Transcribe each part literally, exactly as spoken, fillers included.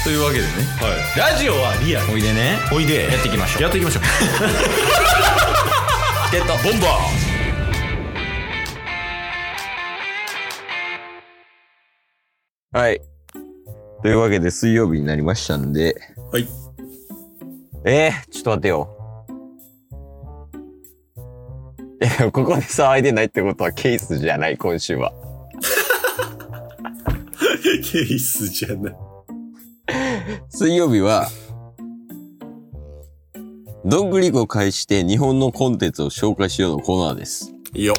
というわけでね、 はい、ラジオはリアル。 おいでね、 おいでやっていきましょう。 やっていきましょう。 ゲットボンバー。はい。というわけで水曜日になりましたんで。 はい。 えー、ちょっと待ってよ。いや、ここで騒いでないってことはケースじゃない、今週は。 ケースじゃない。 水曜日は、どんぐりこを介して日本のコンテンツを紹介しようのコーナーです。 いいよ。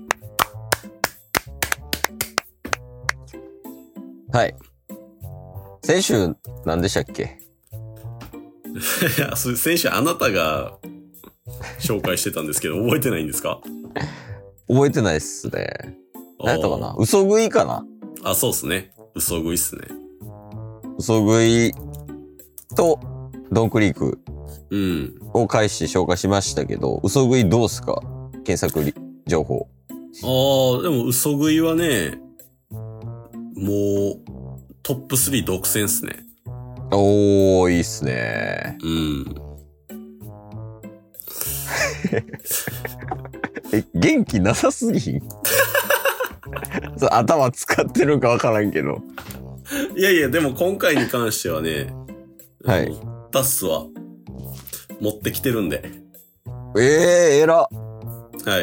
はい。先週、何でしたっけ？ いや、それ先週あなたが紹介してたんですけど、覚えてないんですか？ 覚えてないっすね。何やったかな？嘘食いかな？ あ、そうっすね。嘘食いっすね。 嘘食いとドンクリークを介して紹介しましたけど、嘘食いどうっすか？検索情報。 ああ、でも嘘食いはね、もうトップスリー独占っすね。 おー、いいっすね。 うん。 え、元気なさすぎんそう頭使ってるかわからんけど。 いやいや、でも今回に関してはね、 はい。 タッスは持ってきてるんで。 ええー、えら。 はい。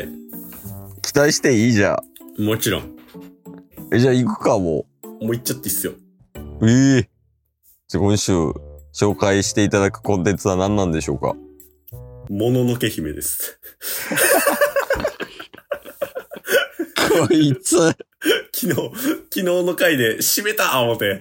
期待していいじゃん。 もちろん。 え、じゃあ行くか、もう。もう行っちゃっていいっすよ。 ええー。じゃあ今週紹介していただくコンテンツは何なんでしょうか？ もののけ姫です。 こいつ。 昨日、昨日の回で締めた思て。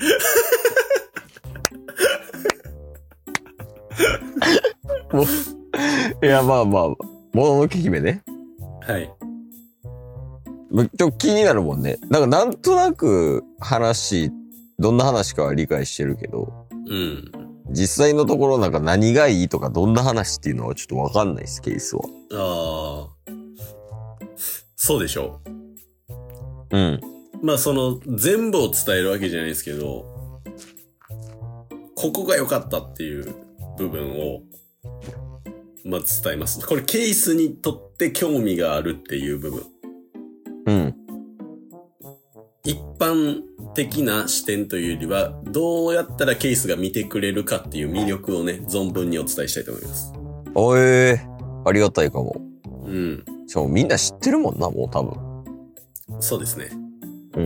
もう、いや、まあまあ、もののけ姫ね。 はい。 ちょっと気になるもんね。なんかなんとなく話、どんな話かは理解してるけど。 うん。 実際のところなんか何がいいとかどんな話っていうのはちょっとわかんないです、ケースは。 ああ。そうでしょう。うん。 まあその全部を伝えるわけじゃないですけど、ここが良かったっていう部分をまず伝えます。これケースにとって興味があるっていう部分。 うん。 一般的な視点というよりは、どうやったらケースが見てくれるかっていう魅力をね、存分にお伝えしたいと思います。 おえー、ありがたいかも。 うん。 しかもみんな知ってるもんな、もう多分。 そうですね。 うん。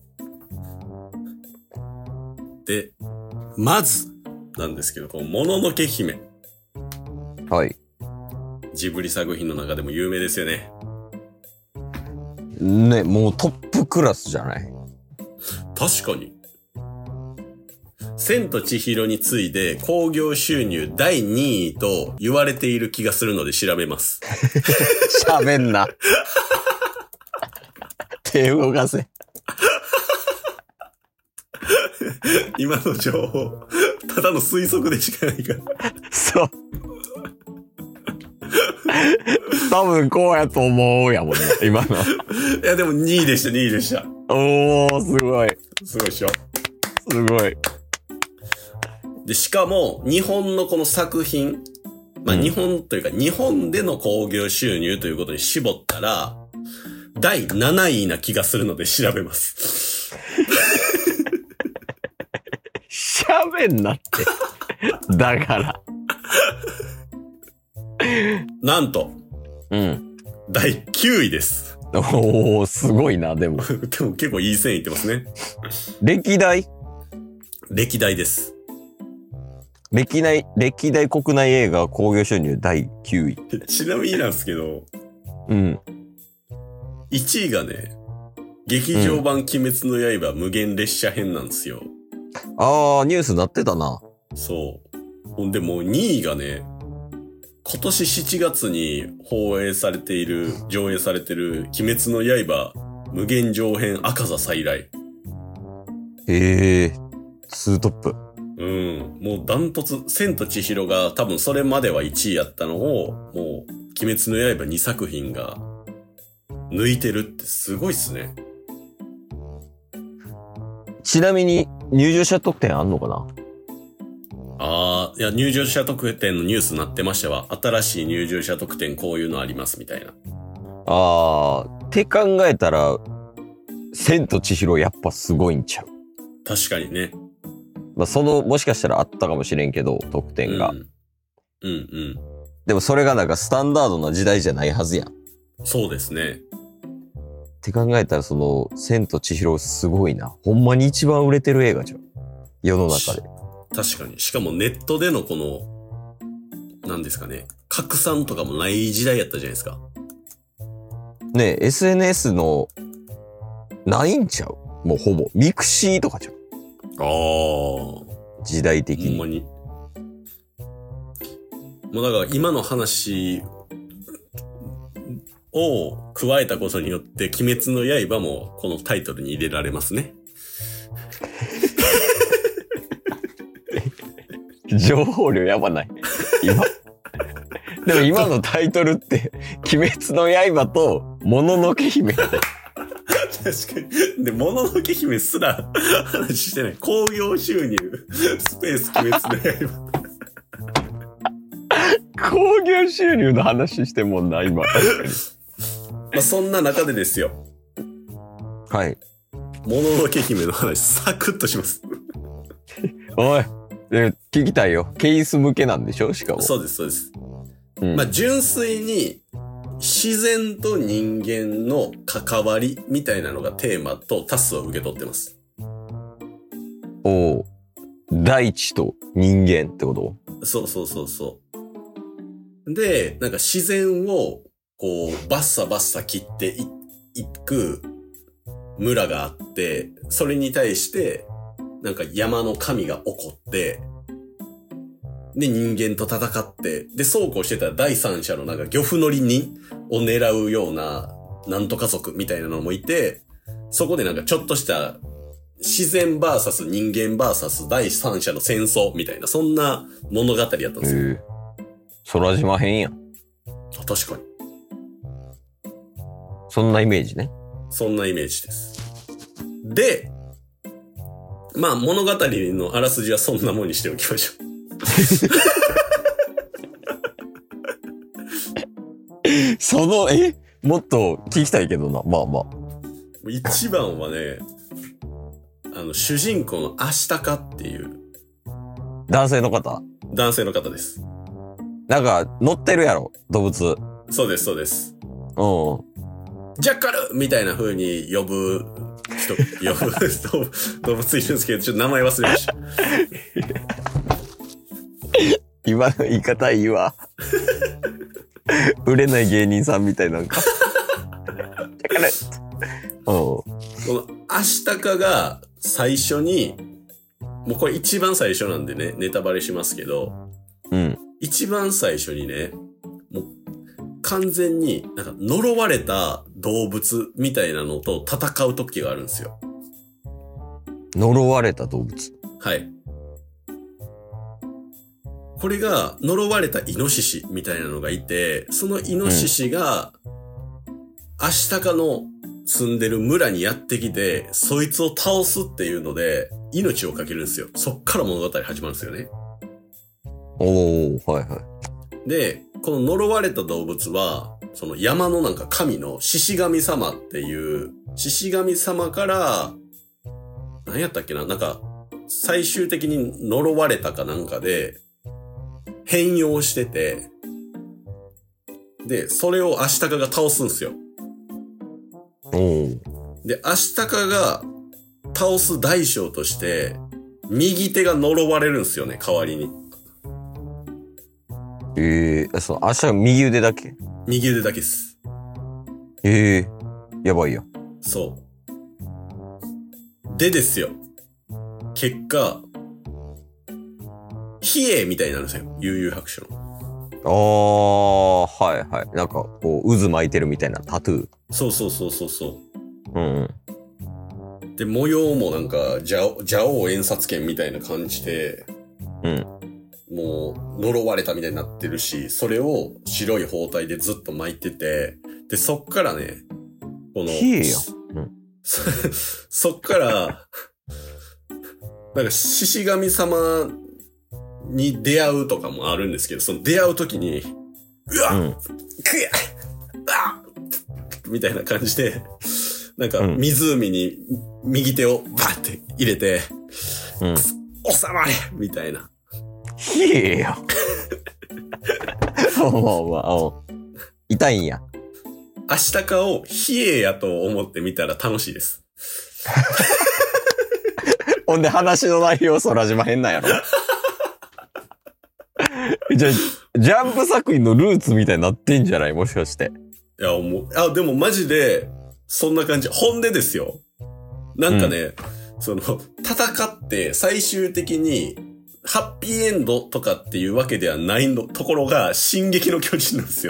で、まず、なんですけど、このもののけ姫。 はい。 ジブリ作品の中でも有名ですよね。 ね、もうトップクラスじゃない？ 確かに。千と千尋に次いで興行収入だいにいと言われている気がするので調べます。 喋んな。手動かせ。 今の情報、ただの推測でしかないから。 そう。多分こうやと思うやもんね、今の。 いやでもにいでした、にいでした。 おー、すごい。 すごいっしょ。 すごい。 で、しかも、日本のこの作品、まあ、日本というか、日本での興行収入ということに絞ったら、だいなないな気がするので調べます。 喋んなって。だから。 なんと、 うん。 だいきゅういです。 おー、すごいな、でも。 でも結構いい線いってますね。 歴代歴代です。 歴代、歴代国内映画興行収入だいきゅうい。 ちなみになんですけど、 うん。 いちいがね、劇場版鬼滅の刃無限列車編なんですよ。 あー、ニュースなってたな。 そう。ほんでもうにいがね、今年しちがつに放映されている、上映されてる鬼滅の刃無限上編赤座再来。 へえ、ツートップ。 うん。もうダントツ、千と千尋が多分それまではいちいやったのを、もう鬼滅の刃にさく品が抜いてるってすごいっすね。 ちなみに入場者特典あんのかな？ いや、入場者特典のニュースになってましたわ。新しい入場者特典こういうのありますみたいな。 あー、って考えたら、千と千尋やっぱすごいんちゃう。 確かにね。 まあ、その、もしかしたらあったかもしれんけど、特典が。 うん、うん、うん。 でもそれがなんかスタンダードな時代じゃないはずやん。 そうですね。 って考えたら、その、千と千尋すごいな。ほんまに一番売れてる映画じゃん。世の中で。 確かに。しかもネットでのこの、なんですかね。拡散とかもない時代やったじゃないですか。 ねえ、エスエヌエス の、ないんちゃうもうほぼ。ミクシーとかちゃう。 ああ。 時代的に。 ほんまに。もうだから今の話を加えたことによって、鬼滅の刃もこのタイトルに入れられますね。 情報量やばない。今。でも今のタイトルって、鬼滅の刃と、もののけ姫で。 確かに。で、もののけ姫すら話してない。興行収入、スペース鬼滅の刃。 興行収入の話してもんな、今。確かに。 まあ、そんな中でですよ。 はい。 もののけ姫の話、サクッとします。 おい。で聞きたいよ。ケース向けなんでしょしかも。 そうです、そうです。 うん、 まあ、純粋に、自然と人間の関わりみたいなのがテーマとタスを受け取ってます。 おう。大地と人間ってこと？ そうそうそうそう。で、なんか自然を、こう、バッサバッサ切ってい、いく村があって、それに対して、なんか山の神が怒って、で、人間と戦って、で、そうこうしてたら第三者のなんか漁夫の利に、を狙うような、なんとか族みたいなのもいて、そこでなんかちょっとした自然バーサス人間バーサス第三者の戦争みたいな、そんな物語やったんですよ。 へぇ。空島編やん。 あ、確かに。 そんなイメージね。 そんなイメージです。で、まあ物語のあらすじはそんなもんにしておきましょう。 その、えもっと聞きたいけどな。まあまあ。 一番はね、あの、主人公のアシタカっていう。 男性の方？ 男性の方です。 なんか、乗ってるやろ動物。 そうです、そうです。 うん。 ジャッカルみたいな風に呼ぶ人、呼ぶ動物いるんですけど、ちょっと名前忘れました。 今の言い方いいわ。売れない芸人さんみたいなんか。ジャッカル。 このアシタカが最初に、もうこれ一番最初なんでね、ネタバレしますけど、 うん。 一番最初にね、もう完全になんか呪われた動物みたいなのと戦う時があるんですよ。 呪われた動物。 はい。これが呪われたイノシシみたいなのがいて、そのイノシシが、アシタカの住んでる村にやってきて、そいつを倒すっていうので、命をかけるんですよ。そっから物語始まるんですよね。 おー、はいはい。 で、この呪われた動物は、その山のなんか神の獅子神様っていう、獅子神様から、何やったっけな、なんか、最終的に呪われたかなんかで、変容してて、で、それをアシタカが倒すんですよ。 おー。 で、アシタカが倒す代償として、右手が呪われるんですよね、代わりに。 ええー、そう、足は右腕だけ？ 右腕だけです。 ええー、やばいや。 そう。でですよ。結果、比叡みたいになるんですよ。悠々白書の。 ああ、はいはい。なんか、こう、渦巻いてるみたいなタトゥー。 そうそうそうそうそう。 うんうん。で、模様もなんか、蛇王演札剣みたいな感じで、 うん。 もう、呪われたみたいになってるし、それを白い包帯でずっと巻いてて、で、そっからね、この、 比叡や。うん。 そっから、なんか、獅子神様に出会うとかもあるんですけど、その出会うときに、うわ、うん、くやあみたいな感じで、なんか湖に右手をバッて入れて、うん、収まれみたいな。 ひえよ。まあまあ、痛いんや。 明日かをひえやと思ってみたら楽しいです。 ほんで話の内容空島変なんやろ。じゃあ、ジャンプ作品のルーツみたいになってんじゃないもしかして。 いや、もう、あ、でもマジで、そんな感じ。本音ですよ。なんかね、うん、その、戦って最終的に、ハッピーエンドとかっていうわけではないのところが、進撃の巨人なんですよ。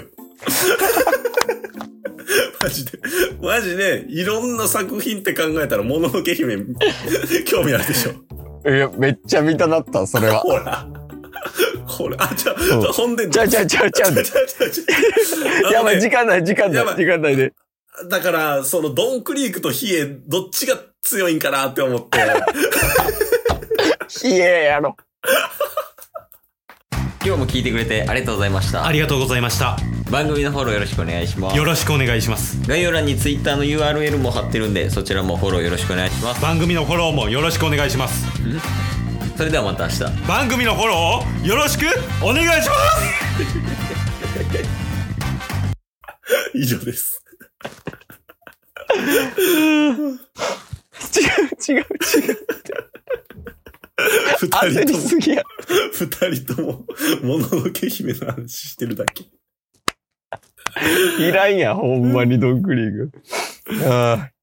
マジで。マジで、いろんな作品って考えたら、もののけ姫、興味あるでしょ。 いや、めっちゃ見たなった、それは。 ほら。ほら、あ、じゃあ、うん、ほんで、 ちゃうちゃうちゃうちゃう。やばい、時間ない、時間ない、時間ないで。 だから、その、ドンクリークとヒエ、どっちが強いんかなって思って。 ヒエやろ。今日も聞いてくれてありがとうございました。 ありがとうございました。 番組のフォローよろしくお願いします。 よろしくお願いします。 概要欄に Twitter の ユーアールエル も貼ってるんで、そちらもフォローよろしくお願いします。 番組のフォローもよろしくお願いします。 それではまた明日。 番組のフォローをよろしくお願いします以上です。 違う違う違う。 二人とも、 すぎや。 二人とも、もののけ姫の話してるだけ。 いらんや、ほんまにドンクリーグ。ああ。